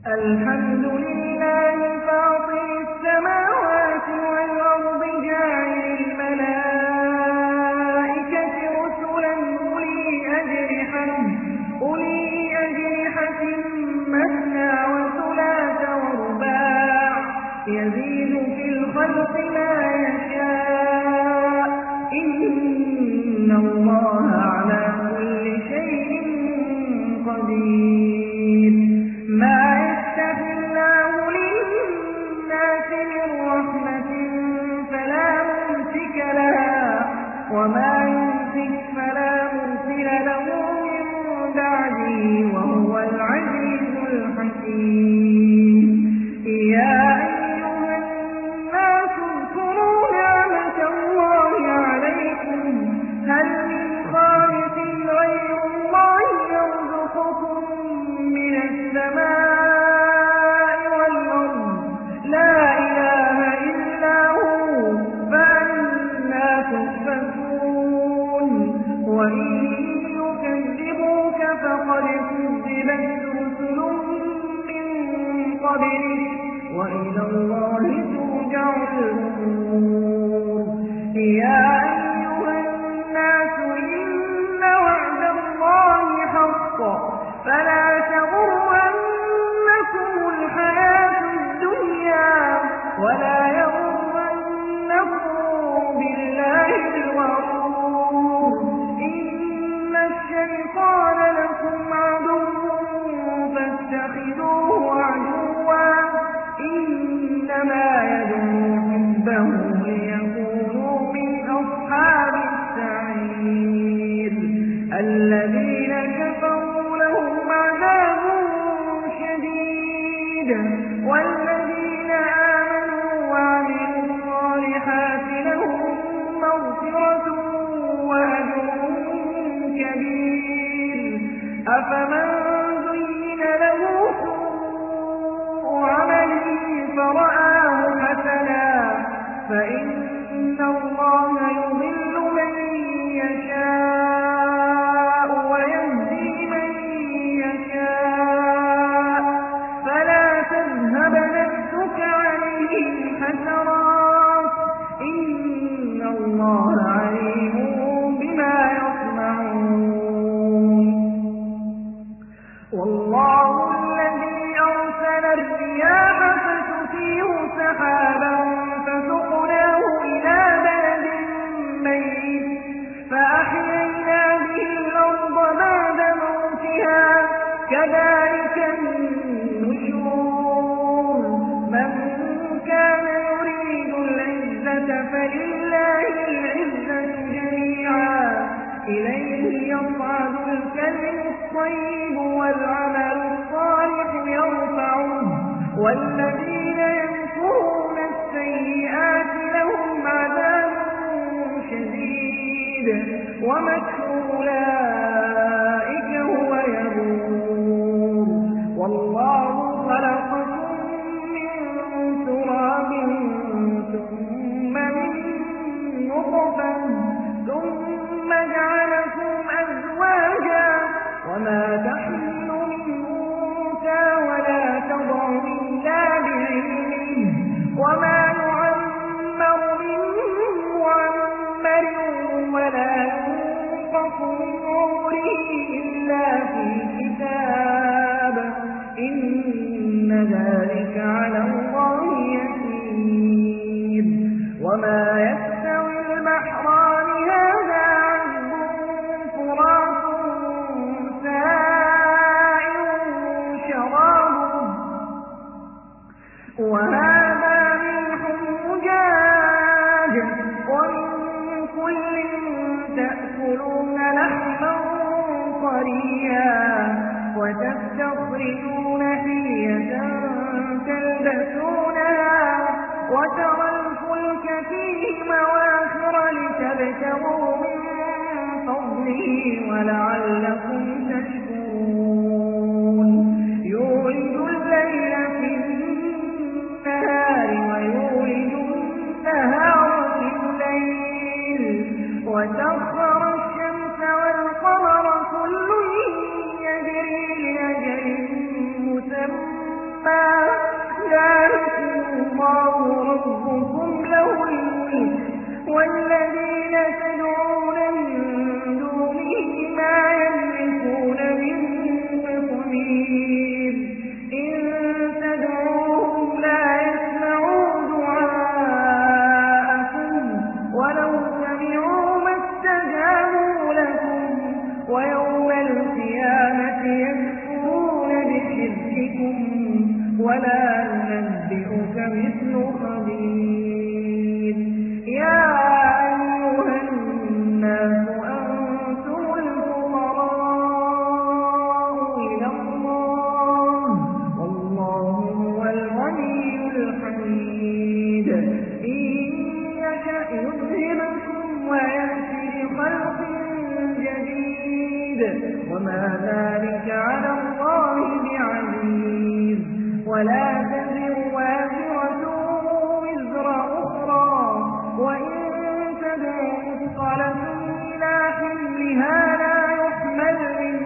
الحمد لله فاطر السماوات والأرض جاعل الملائكة رسلا أولي أجنحة مثنى وثلاث ورباع يزيد في الخلق ما يشاء إن الله على كل شيء قدير. ما يفتح الله للناس من رحمة فلا ممسك لها وما يمسك فلا مرسل له من بعده وهو العزيز الحكيم. يا أيها الناس اذكروا نعمة الله عليكم هل من خالق غير الله يرزقكم من السماء والأرض لا إله إلا هو فأنى تؤفكون. وإن يكذبوك فقد كذبت رسل من قبلك وإلى الله ترجع الأمور. يا أيها الناس إن وعد الله حق فلا تغرنكم الحياة الدنيا ولا يغرنكم بالله الغرور. إن الشيطان لكم عدو فاتخذوه عدوا إنما يدعو حزبه ليكونوا من أصحاب السعير. الذين كفروا لهم عذاب شديد والذين آمنوا وعملوا الصالحات لهم مغفرة وأجر كبير. أفمن زين له سوء عمله فرآه حسنا فإن الله يضل من يشاء ويهدي من يشاء فلا تذهب نفسك عليهم حسرات إن الله عليم بما يصنعون. والله الذي أرسل الرياح فتثير سحابا فسقناه إلى بلد ميت فأحيينا به الأرض بعد موتها كذلك النشور. من كان يريد العزة فلله العزة جميعا إليه يصعد الكلم الطيب والعمل الصالح يرفعه والذين يمكرون السيئات لهم عذاب شديد ومكر أولئك هو يبور. والله خلقكم من تراب ثم من نطفة ثم جعلكم أزواجا وما تحمل من أنثى ولا تضع إلا بعلمه وما يعمر من معمر ولا ينقص من عمره إلا في كتاب إن ذلك على الله يسير. وما يستوي البحران هذا عذب فرات سائغ شرابه وهذا ملح أجاج ومن كل تأكلون لحما طريا وتستخرجون حلية تلبسونها وترى الفلك فيه مواخر لتبتغوا من فضله ولعلكم تشكرون. يولج الليل في النهار ويولج النهار في الليل وسخر الشمس والقمر كل يجري لأجل مسمى ذلكم الله ربكم له الملك والذين تدعون من دونه ما يملكون من قطمير إن تدعوهم لا يسمعوا دعاءكم ولو سمعوا ما استجابوا لكم ويوم القيامة يكفرون بشرككم ولا ينبئك مثل خبير يا أيها الناس أنتم الفقراء إلى الله والله هو الغني الحميد إن يشأ يذهبكم ويأتي بخلق جديد وما ذلك على الله بعزيز ولا تزر وازرة وزر أخرى وإن تدع مثقلة إلى حملها لا يحمل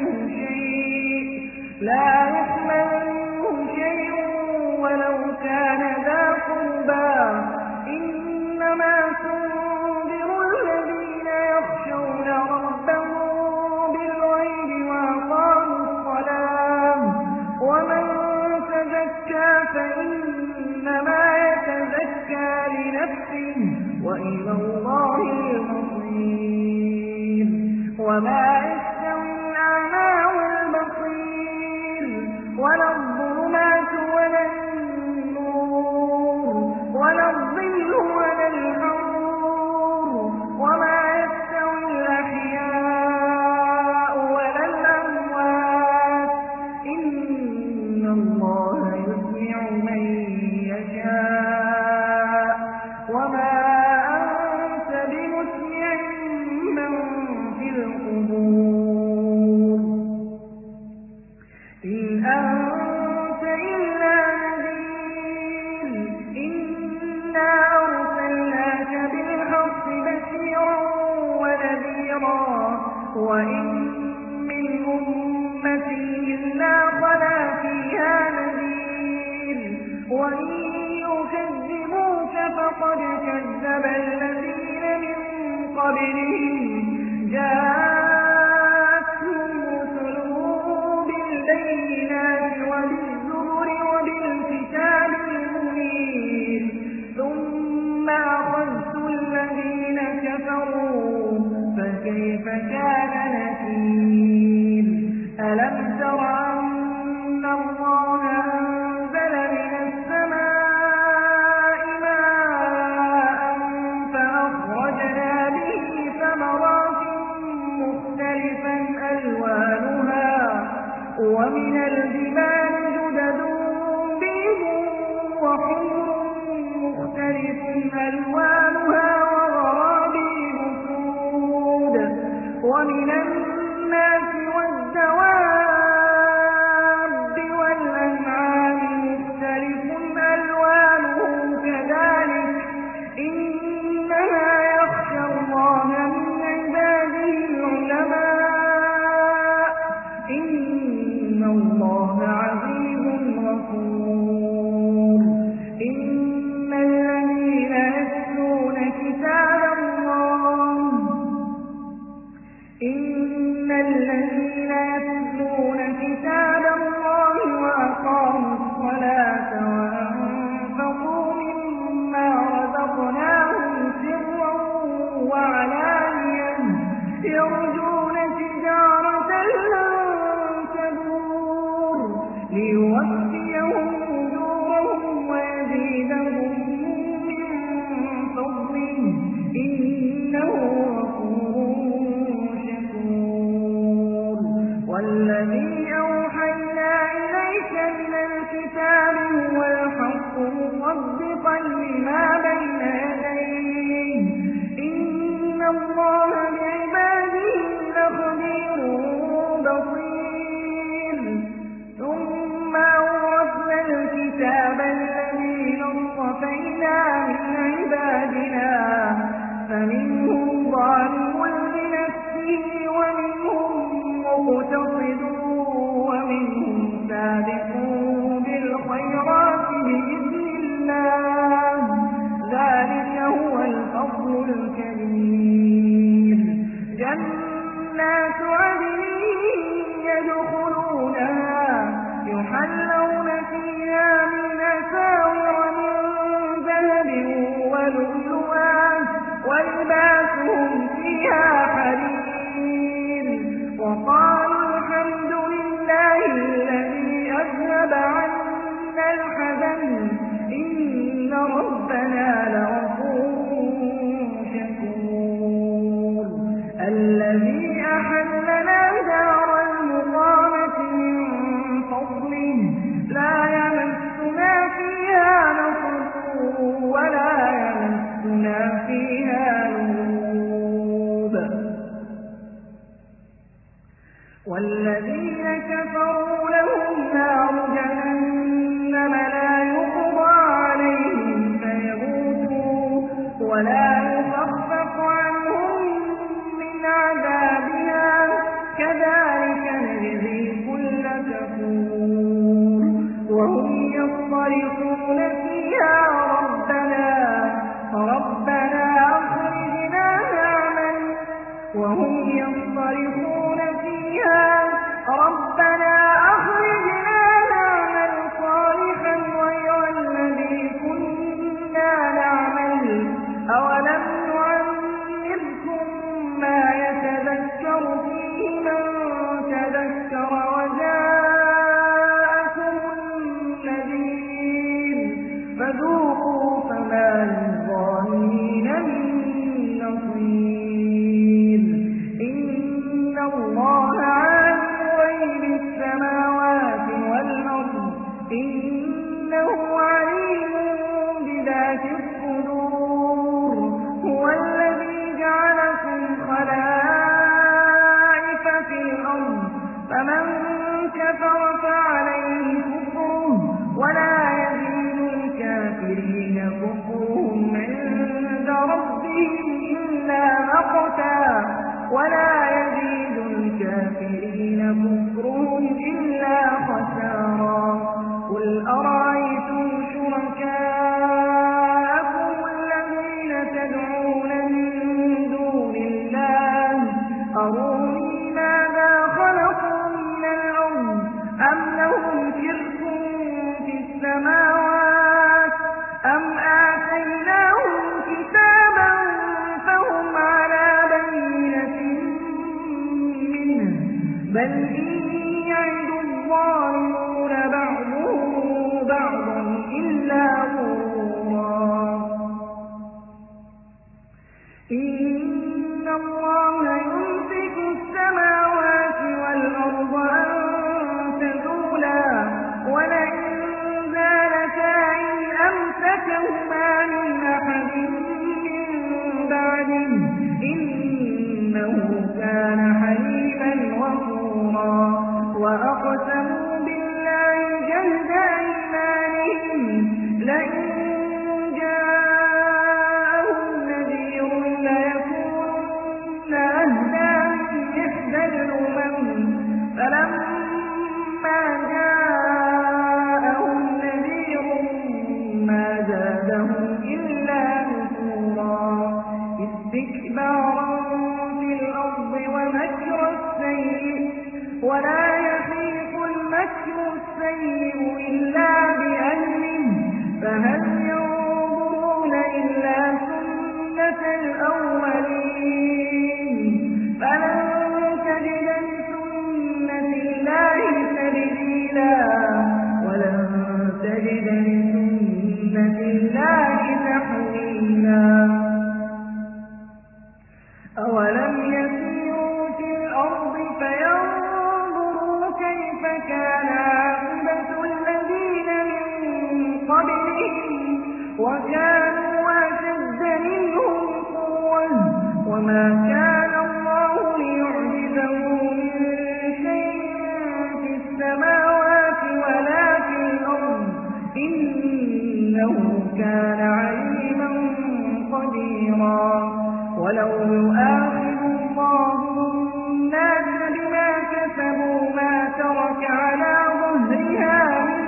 منه شيء ولو كان ذا قربى إنما تنذر الذين يخشون ربهم بالغيب وأقاموا الصلاة ومن تزكى فإنما يتزكى لنفسه وإلى الله المصير وما يستوي الأعمى والبصير ولا الظلمات ولا النور ولا الظل ولا الحرور وما يستوي الأحياء ولا الأموات إن الله يسمع من يشاء وما أنت بمسمع من في القبور إن أنت إلا نذير إنا أرسلناك بالحق بشيرا ونذيرا وإن من أمة إلا خلا فيها نذير وإن يكذبوك فقد كذب الذين من قبلهم جاءتهم رسلهم بالبينات وبالزبر وبالكتاب المنير ثم أخذت الذين كفروا فكيف كان نكير ألم تر أن الله أنزل من السماء ماء فأخرجنا به ثمرات مختلفا ألوانها ومن الجبال جدد بيض وحمر مختلف ألوانها وغرابيب سود ومن الناس والدواب والأنعام مختلف ألوانه كذلك إنما يخشى الله من عباده العلماء إن الله عزيز غفور إن الذين يتلون كتاب الله وأقاموا الصلاة وأنفقوا مما رزقناهم سرا وعلانية يرجون تجارة لن تبور ليوفيهم أجورهم ويزيدهم من فضله إنه غفور شكور والذي أوحينا إليك من الكتاب هو الحق مصدقا لما بين يديه إن الله بعباده لخبير بصير ثم أورثنا ربنا لغفور شكور الذي أحلنا دار المقامة من فضله لا يمسنا فيها نصب ولا يمسنا فيها لغوب والذين كفروا لهم نار جهنم لا يقضى عليهم فيموتوا ولا يخفف عنهم من عذابها كذلك نجزي كل كفور وهم يصطرخون فيها ربنا أخرجنا نعمل وهم يصطرخون فيها ربنا أخرجنا نعمل صالحا غير الذي كنا نعمل أولم نعمركم ما يتذكر فيه من تذكر وجاءكم النذير فذوقوا فما للظالمين من نصير إن الله عالم غيب السماوات والأرض إنه عليم بذات الصدور هو الذي جعلكم خلائف في الأرض فمن كفر فعليه كفره ولا يزيد الكافرين كفرهم عند ربهم إلا مقتا ولا يزيد الكافرين كفرهم إلا خسارا قل أرأيتم شركاءكم الذين تدعون من دون الله أروني ماذا خلقوا من الأرض أم لهم شرك في السماوات أم آتيناهم كتابا فهم على بينة منه بل إن يعد الظالمون بعضهم بعضا إلا غرورا إن الله يمسك السماوات والأرض أن تزولا ولئن زالتا إن أمسكهما من أحد من بعده إنه كان حليما غفورا وأقسموا بالله جهد أيمانهم لئن جاءهم نذير ليكونن أهدى من إحدى الأمم فلما جاءهم نذير ما زادهم إلا نفورا استكبارا في الأرض ومكر السيء ولا يحيق المكر السيء إلا بأهله فهل ينظرون إلا سنة الأولين فلن تجد لسنة الله تبديلا ولن تجد لسنة الله تحويلا أولم يسيروا في الأرض فينظروا كيف كان عاقبة الذين من قبلهم وكانوا أشد منهم قوة وما كان الله ليعجزه من شيء في السماوات ولا في الأرض إنه كان عليما قديرا ولو يؤاخذ الله الناس بما كسبوا ما ترك على ظهرها من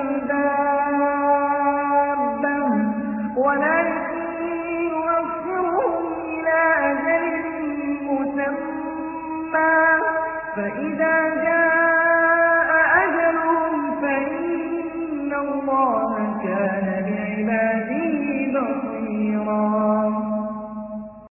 دابة ولكن يؤخرهم إلى أجل مسمى فإذا جاء أجلهم فإن الله كان بعباده بصيرا